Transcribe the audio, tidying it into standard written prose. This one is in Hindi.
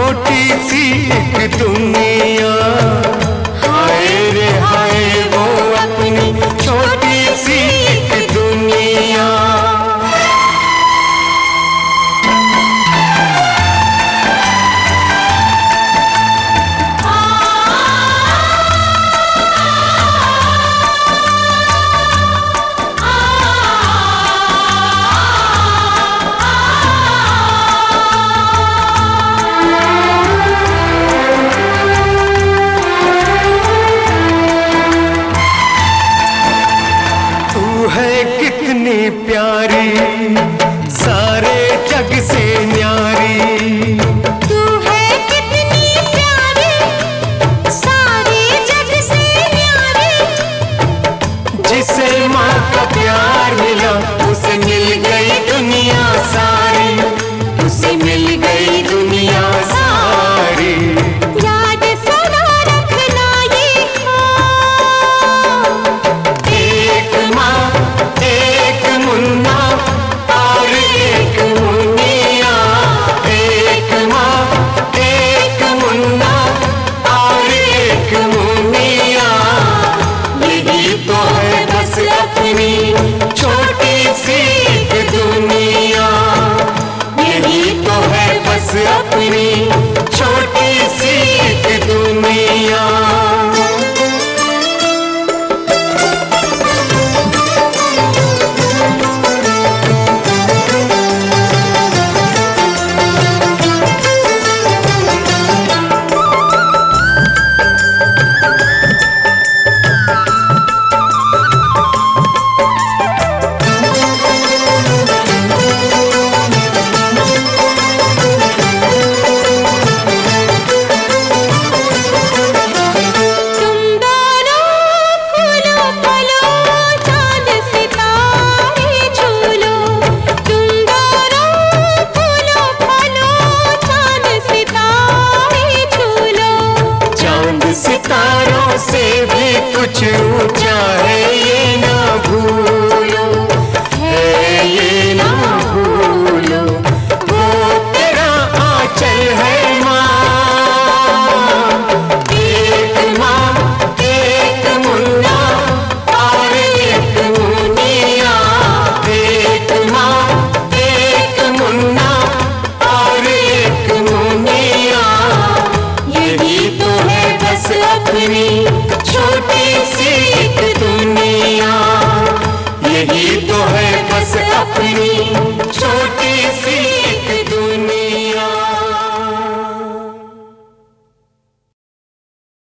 छोटी सी एक दुनिया, हाय रे हाय वो अपनी छोटी सी एक दुनिया। कितनी प्यारी सारे जग से न्यारी, तू है कितनी प्यारी सारे जग से न्यारी। जिसे माँ का प्यार मिला उसे मिल गई दुनिया सारी, उसे मिल गई दुनिया सारी। याद सदा रखना ये एक माँ एक मुन्ना और एक मुनिया, एक माँ एक मुन्ना और एक मुनिया। यही तो है बस अपनी छोटी सी एक दुनिया, यही तो है बस अपनी छोटी सी एक दुनिया। सितारों से भी कुछ ऊंचा है ये ना भूलो, है ये ना भूलो। वो तेरा आंचल है माँ, एक मुन्ना और एक मुनिया, एक माँ एक मुन्ना और एक मुनिया। यही तो है बस अपनी छोटी सी एक दुनिया, यही तो है बस अपनी छोटी सी